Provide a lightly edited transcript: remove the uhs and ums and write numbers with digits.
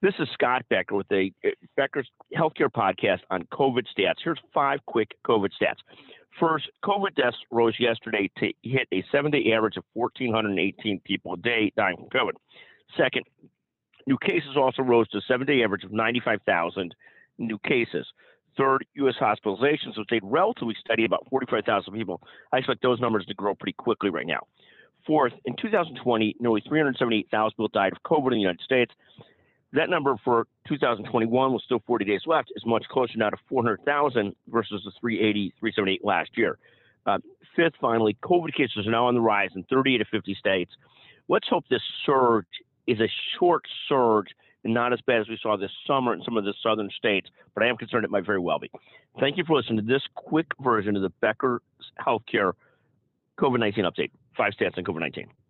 This is Scott Becker with the Becker's Healthcare Podcast on COVID stats. Here's 5 quick COVID stats. First, COVID deaths rose yesterday to hit a 7-day average of 1,418 people a day dying from COVID. Second, new cases also rose to a 7-day average of 95,000 new cases. Third, U.S. hospitalizations have stayed relatively steady, about 45,000 people. I expect those numbers to grow pretty quickly right now. Fourth, in 2020, nearly 378,000 people died of COVID in the United States. That number for 2021 was still 40 days left, is much closer now to 400,000 versus the 378 last year. Fifth, finally, COVID cases are now on the rise in 30 to 50 states. Let's hope this surge is a short surge and not as bad as we saw this summer in some of the southern states, but I am concerned it might very well be. Thank you for listening to this quick version of the Becker's Healthcare COVID-19 update. 5 stats on COVID-19.